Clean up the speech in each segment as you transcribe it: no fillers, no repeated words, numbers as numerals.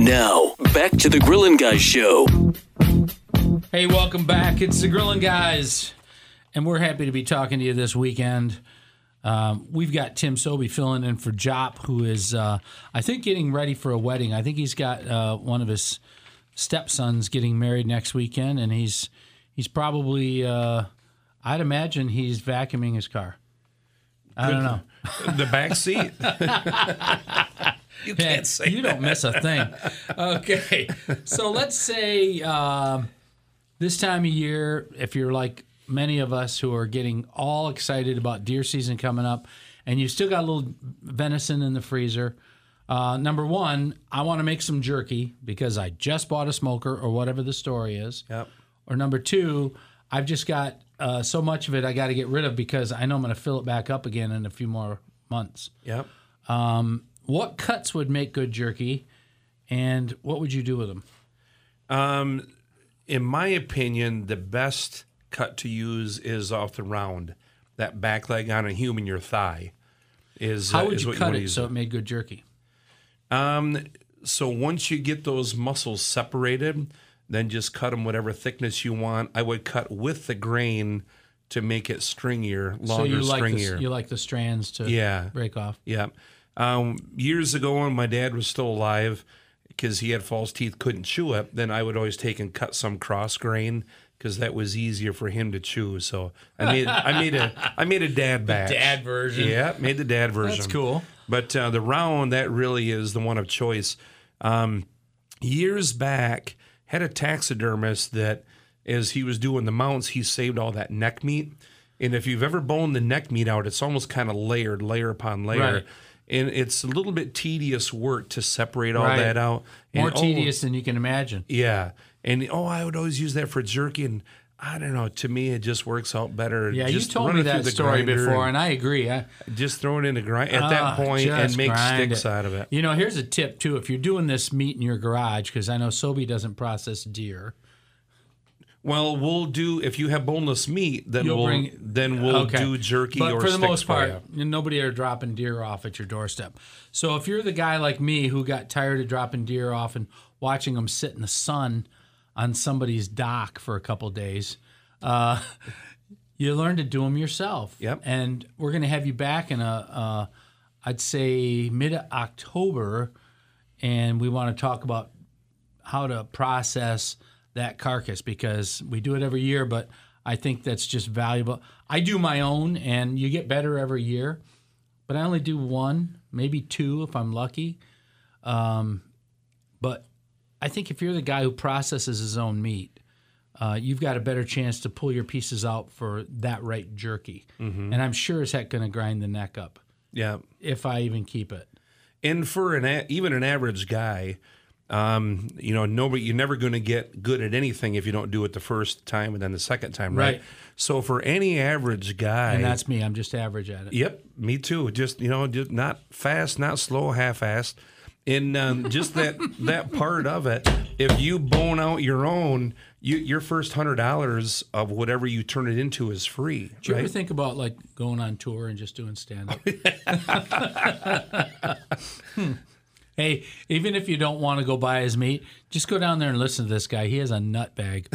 Now, back to the Grillin' Guys Show. Hey, welcome back. It's the Grillin' Guys, and we're happy to be talking to you this weekend. We've got Tim Sobey filling in for Jop, who is, I think, getting ready for a wedding. I think he's got one of his stepsons getting married next weekend, and he's probably, I'd imagine he's vacuuming his car. I don't know. The back seat. You can't say you don't miss a thing. Okay, so let's say this time of year, if you're like many of us who are getting all excited about deer season coming up, and you still got a little venison in the freezer. Number one, I want to make some jerky because I just bought a smoker or whatever the story is. Yep. Or number two, I've just got so much of it I got to get rid of because I know I'm going to fill it back up again in a few more months. Yep. What cuts would make good jerky, and what would you do with them? In my opinion, the best cut to use is off the round. That back leg on a human, your thigh, is How would is you what cut wanna it use so it made good jerky? So once you get those muscles separated, then just cut them whatever thickness you want. I would cut with the grain to make it stringier, longer, stringier. You like the strands to break off? Yeah. Years ago when my dad was still alive, because he had false teeth, couldn't chew it, then I would always take and cut some cross grain because that was easier for him to chew. So I made a dad batch. Dad version. Yeah, made the dad version. That's cool. But the round, that really is the one of choice. Years back, had a taxidermist that, as he was doing the mounts, he saved all that neck meat. And if you've ever boned the neck meat out, it's almost kind of layered, layer upon layer. Right. And it's a little bit tedious work to separate all that out. More And, tedious than you can imagine. Yeah. And, I would always use that for jerky. And I don't know. To me, it just works out better. Yeah, just you told run me it through that the story grinder before, and I agree. just throw it in the grind at that point and make sticks out of it. Here's a tip, too. If you're doing this meat in your garage, because I know Sobey doesn't process deer. Well, we'll do, if you have boneless meat, then we'll do jerky but or for the sticks most part, you. nobody are dropping deer off at your doorstep. So if you're the guy like me who got tired of dropping deer off and watching them sit in the sun on somebody's dock for a couple days, you learn to do them yourself. Yep. And we're going to have you back in I'd say mid-October, and we want to talk about how to process that carcass, because we do it every year, but I think that's just valuable. I do my own, and you get better every year, but I only do one, maybe two if I'm lucky. But I think if you're the guy who processes his own meat, you've got a better chance to pull your pieces out for that right jerky. Mm-hmm. And I'm sure as heck going to grind the neck up. Yeah. If I even keep it. And for even an average guy, you're never going to get good at anything if you don't do it the first time and then the second time, right? So for any average guy, and that's me, I'm just average at it. Yep, me too. Just just not fast, not slow, half-assed, and just that part of it. If you bone out your own, your first $100 of whatever you turn it into is free. Do you ever think about like going on tour and just doing stand-up? Hey, even if you don't want to go buy his meat, just go down there and listen to this guy. He has a nut bag.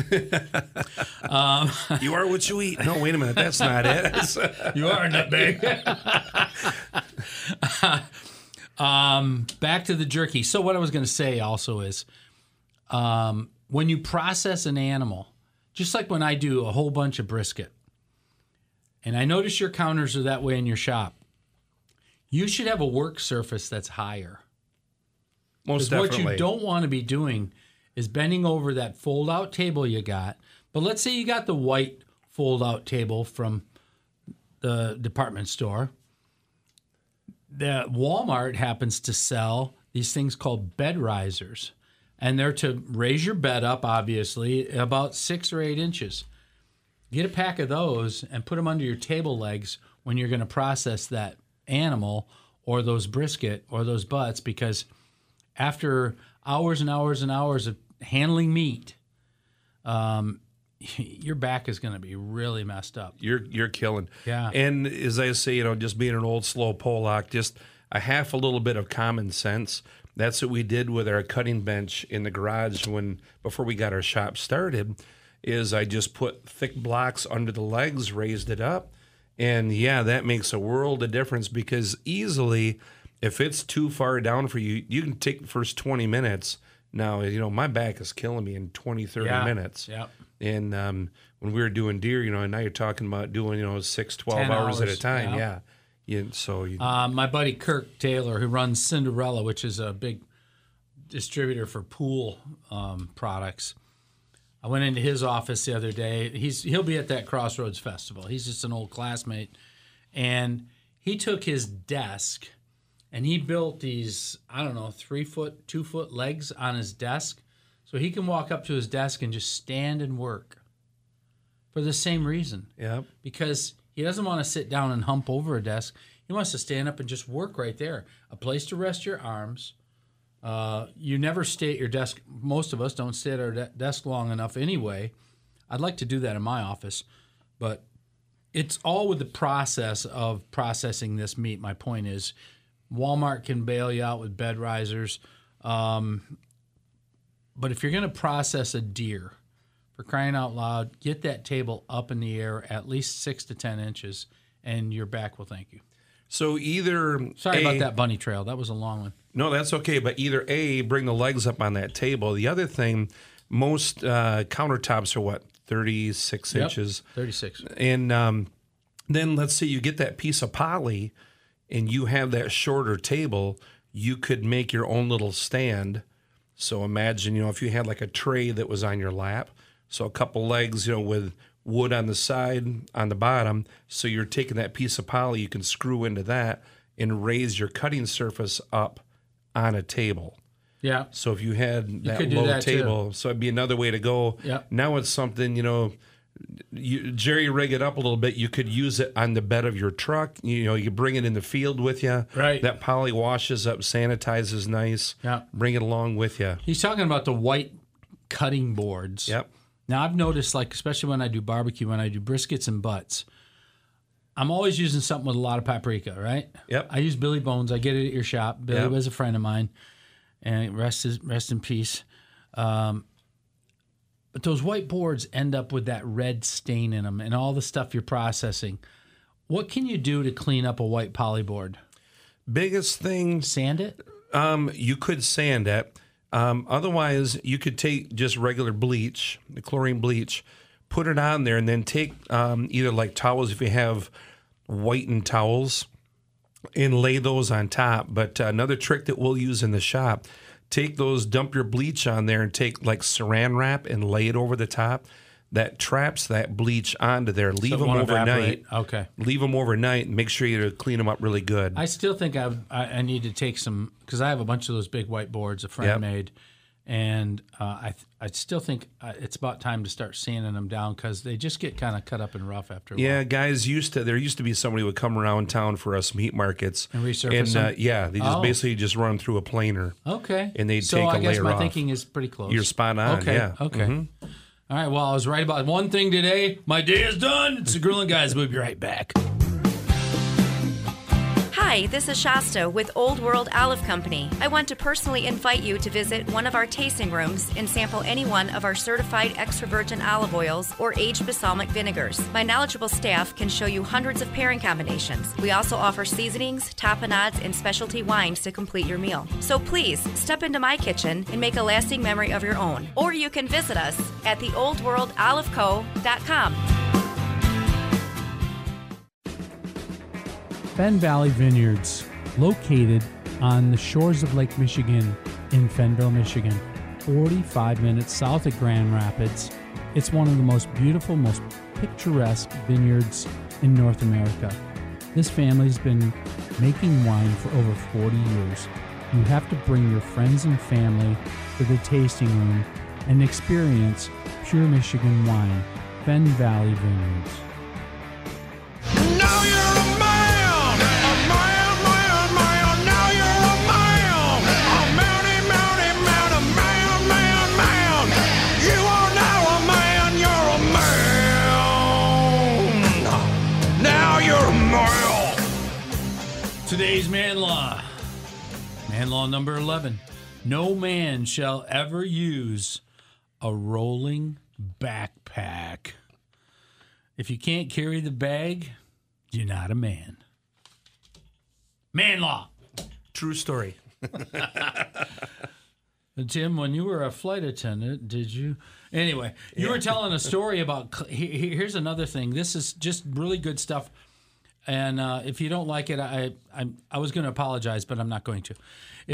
You are what you eat. No, wait a minute. That's not it. You are a nut bag. Back to the jerky. So what I was going to say also is when you process an animal, just like when I do a whole bunch of brisket, and I notice your counters are that way in your shop, you should have a work surface that's higher. Most definitely. What you don't want to be doing is bending over that fold-out table you got. But let's say you got the white fold-out table from the department store. The Walmart happens to sell these things called bed risers. And they're to raise your bed up, obviously, about 6 or 8 inches. Get a pack of those and put them under your table legs when you're going to process that animal or those brisket or those butts, because after hours and hours and hours of handling meat, your back is going to be really messed up. You're killing. Yeah. And as I say, just being an old slow Pollock, just a little bit of common sense. That's what we did with our cutting bench in the garage before we got our shop started. Is I just put thick blocks under the legs, raised it up, and yeah, that makes a world of difference because easily, if it's too far down for you, you can take the first 20 minutes. Now, my back is killing me in 20, 30 minutes. Yeah. And when we were doing deer, and now you're talking about doing, 6, 12 hours at a time. Yeah. My buddy Kirk Taylor, who runs Cinderella, which is a big distributor for pool products. I went into his office the other day. He'll be at that Crossroads Festival. He's just an old classmate. And he took his desk and he built these, 3-foot, 2-foot legs on his desk so he can walk up to his desk and just stand and work for the same reason. Yeah. Because he doesn't want to sit down and hump over a desk. He wants to stand up and just work right there. A place to rest your arms. You never stay at your desk. Most of us don't stay at our desk long enough anyway. I'd like to do that in my office, but it's all with the process of processing this meat. My point is, Walmart can bail you out with bed risers, but if you're going to process a deer, for crying out loud, get that table up in the air at least 6 to 10 inches, and your back will thank you. So Sorry about that bunny trail. That was a long one. No, that's okay. But either A, bring the legs up on that table. The other thing, most countertops are 36 inches. 36. And then let's say you get that piece of poly and you have that shorter table, you could make your own little stand. So imagine, if you had like a tray that was on your lap. So a couple legs, with wood on the side, on the bottom. So you're taking that piece of poly, you can screw into that and raise your cutting surface up on a table. Yeah. So if you had that could do low that table, too. so it'd be another way to go. Yeah. Now it's something, you jerry rig it up a little bit. You could use it on the bed of your truck. You bring it in the field with you. Right. That poly washes up, sanitizes nice. Yeah. Bring it along with you. He's talking about the white cutting boards. Yep. Now, I've noticed, especially when I do barbecue, when I do briskets and butts, I'm always using something with a lot of paprika, right? Yep. I use Billy Bones. I get it at your shop. Billy was a friend of mine, and rest in peace. But those white boards end up with that red stain in them and all the stuff you're processing. What can you do to clean up a white polyboard? Biggest thing, Sand it? you could sand it. Otherwise, you could take just regular bleach, the chlorine bleach, put it on there, and then take either like towels if you have whitened towels, and lay those on top. But another trick that we'll use in the shop, take those, dump your bleach on there, and take like saran wrap and lay it over the top. That traps that bleach onto there. Leave them overnight. Okay. Leave them overnight and make sure you clean them up really good. I still think I need to take some, because I have a bunch of those big white boards a friend made, and I still think it's about time to start sanding them down because they just get kind of cut up and rough after a while. Yeah, guys there used to be somebody who would come around town for us meat markets. And resurface them? They just basically just run through a planer. Okay. And they'd so take a I guess layer my off. thinking is pretty close. You're spot on, okay. yeah. Okay. Mm-hmm. All right, well, I was right about one thing today. My day is done. It's the Grilling Guys. We'll be right back. Hi, this is Shasta with Old World Olive Company. I want to personally invite you to visit one of our tasting rooms and sample any one of our certified extra virgin olive oils or aged balsamic vinegars. My knowledgeable staff can show you hundreds of pairing combinations. We also offer seasonings, tapenades, and specialty wines to complete your meal. So please, step into my kitchen and make a lasting memory of your own. Or you can visit us at theoldworldoliveco.com. Fenn Valley Vineyards, located on the shores of Lake Michigan in Fennville, Michigan, 45 minutes south of Grand Rapids. It's one of the most beautiful, most picturesque vineyards in North America. This family's been making wine for over 40 years. You have to bring your friends and family to the tasting room and experience pure Michigan wine. Fenn Valley Vineyards. Now you're a man, now you're a man, man. You are now a man, you're a man. Now you're a man. Today's man law. And law number 11. No man shall ever use a rolling backpack. If you can't carry the bag, you're not a man. Man law. True story. Tim, when you were a flight attendant, did you? Anyway, you were telling a story about. Here's another thing. This is just really good stuff. And if you don't like it, I was going to apologize, but I'm not going to.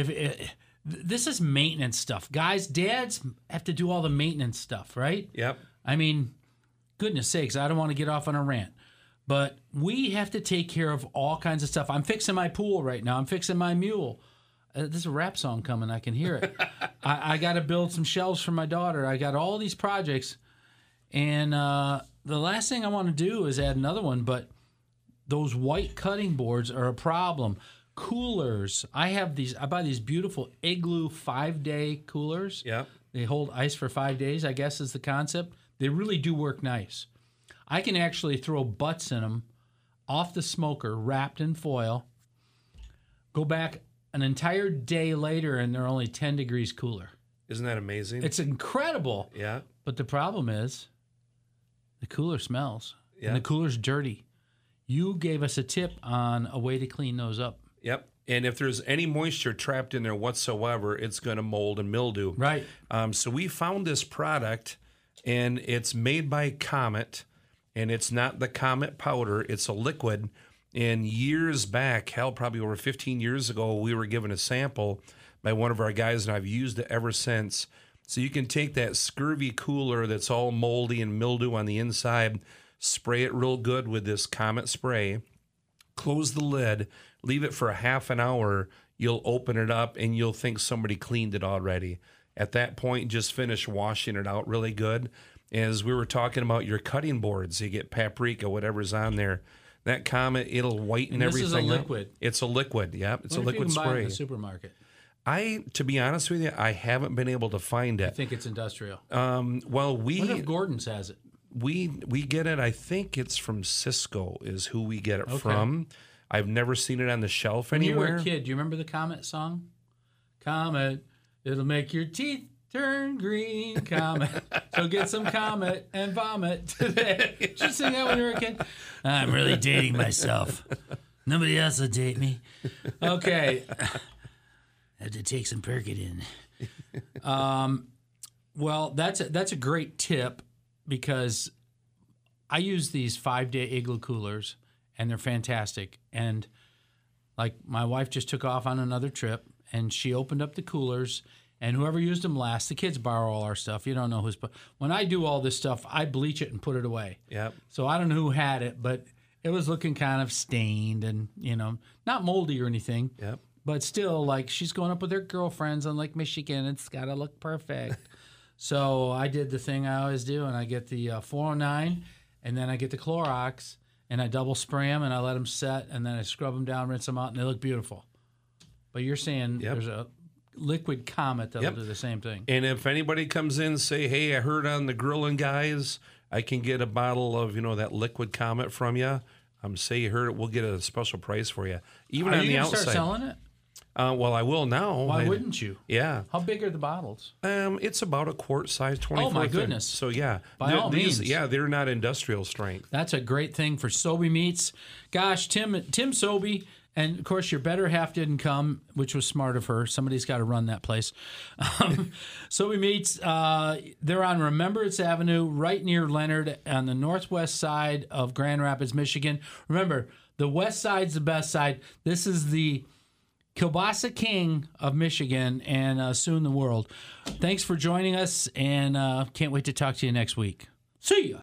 This is maintenance stuff, guys. Dads have to do all the maintenance stuff, right? Yep. I mean, goodness sakes, I don't want to get off on a rant, but we have to take care of all kinds of stuff. I'm fixing my pool right now. I'm fixing my mule. There's a rap song coming. I can hear it. I got to build some shelves for my daughter. I got all these projects, and the last thing I want to do is add another one, but those white cutting boards are a problem. Coolers. I buy these beautiful Igloo 5-day coolers. Yep. They hold ice for 5 days, I guess is the concept. They really do work nice. I can actually throw butts in them off the smoker, wrapped in foil, go back an entire day later, and they're only 10 degrees cooler. Isn't that amazing? It's incredible. Yeah. But the problem is the cooler smells, Yeah. and the cooler's dirty. You gave us a tip on a way to clean those up. Yep. And if there's any moisture trapped in there whatsoever, it's going to mold and mildew. Right. So we found this product, and it's made by Comet, and it's not the Comet powder. It's a liquid. And years back, hell, probably over 15 years ago, we were given a sample by one of our guys, and I've used it ever since. So you can take that scurvy cooler that's all moldy and mildew on the inside, spray it real good with this Comet spray, close the lid, leave it for a half an hour. You'll open it up, and you'll think somebody cleaned it already. At that point, just finish washing it out really good. As we were talking about your cutting boards, you get paprika, whatever's on there. That Comet, it'll whiten And this everything. is a up. liquid. It's a liquid, yep. It's a liquid you can buy it spray. in the supermarket. To be honest with you, I haven't been able to find I it. think it's industrial. Well, What if Gordon's has it? we get it. I think it's from Cisco is who we get it Okay. from. I've never seen it on the shelf When you anywhere. were a kid, do you remember the Comet song? Comet, it'll make your teeth turn green. Comet. So get some Comet and vomit today. Did you sing that when you were a kid? I'm really dating myself. Nobody else will date me. Okay. Had to take some Percodan. Well, that's a great tip because I use these 5-day Igloo coolers, and they're fantastic. And like my wife just took off on another trip, and she opened up the coolers, and whoever used them last, the kids borrow all our stuff. You don't know who's. When I do all this stuff, I bleach it and put it away. Yep. So I don't know who had it, but it was looking kind of stained and, not moldy or anything. Yep. But still, like, she's going up with her girlfriends on Lake Michigan. It's got to look perfect. So I did the thing I always do, and I get the 409, and then I get the Clorox, and I double spray them, and I let them set, and then I scrub them down, rinse them out, and they look beautiful. But you're saying Yep. there's a liquid Comet that'll Yep. do the same thing. And if anybody comes in and say, hey, I heard on the Grilling Guys, I can get a bottle of, that liquid Comet from you. Say you heard it, we'll get a special price for you. Even Are on you the going to outside. start selling it? Well, I will now. Why wouldn't you? Yeah. How big are the bottles? It's about a quart size, 24. Oh, my goodness. So, yeah. By all means. Yeah, they're not industrial strength. That's a great thing for Sobey Meats. Gosh, Tim Sobey, and of course your better half didn't come, which was smart of her. Somebody's got to run that place. Sobey Meats, they're on Remembrance Avenue, right near Leonard, on the northwest side of Grand Rapids, Michigan. Remember, the west side's the best side. This is the Kielbasa King of Michigan and soon the world. Thanks for joining us, and can't wait to talk to you next week. See ya.